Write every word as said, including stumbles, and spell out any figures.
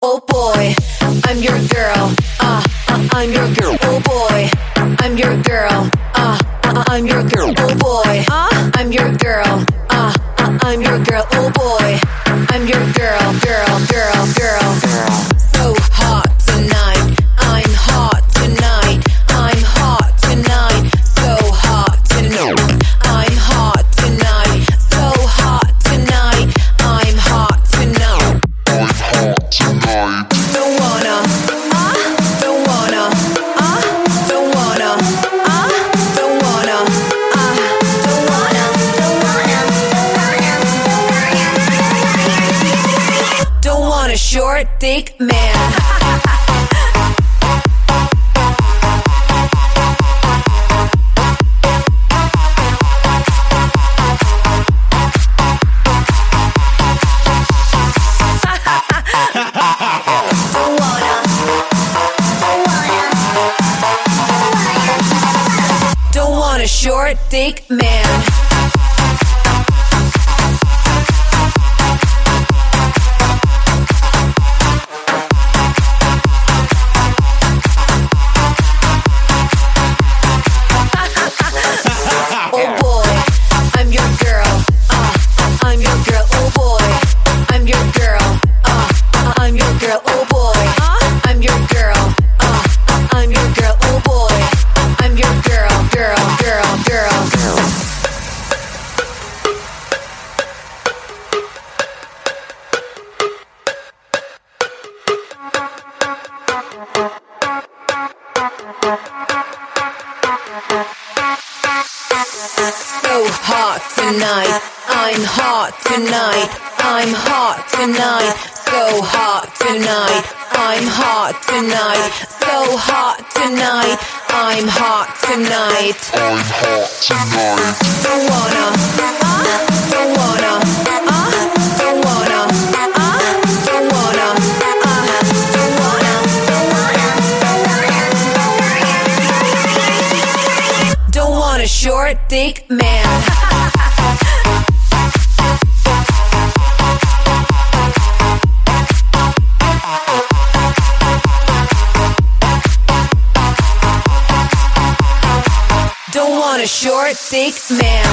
Oh boy, I'm your girl. Uh, uh I'm your girl. Oh boy, I'm your girl. Uh, uh I'm your girl. Oh boy, uh, I'm your girl. Uh, uh I'm your girl. Oh boy, I'm your girl, girl, girl, girl, girl. So hot tonight. I'm hot tonight. I'm hot tonight. So hot tonight. I'm hot tonight. So hot tonight. I'm hot tonight. I'm hot tonight. Don't wanna, uh, don't wanna, uh, don't wanna, uh, don't wanna, uh, don't wanna, don't wanna, don't wanna, don't want a short, thick man. A short, thick man. Oh boy, I'm your girl. Uh, I'm your girl. Oh boy, I'm your girl. Uh, I'm your girl. Oh boy, I'm your girl. Uh, I'm your girl. Oh boy, I'm your girl, girl, girl, girl, girl. So hot tonight, I'm hot tonight, I'm hot tonight, so hot tonight, I'm hot tonight, so hot tonight, I'm hot tonight. I'm hot tonight. Don't wanna, uh, don't wanna, uh, don't wanna, uh, don't wanna, uh, don't wanna, don't wanna, don't wanna. Don't want a short, thick man. Don't want a short, thick man.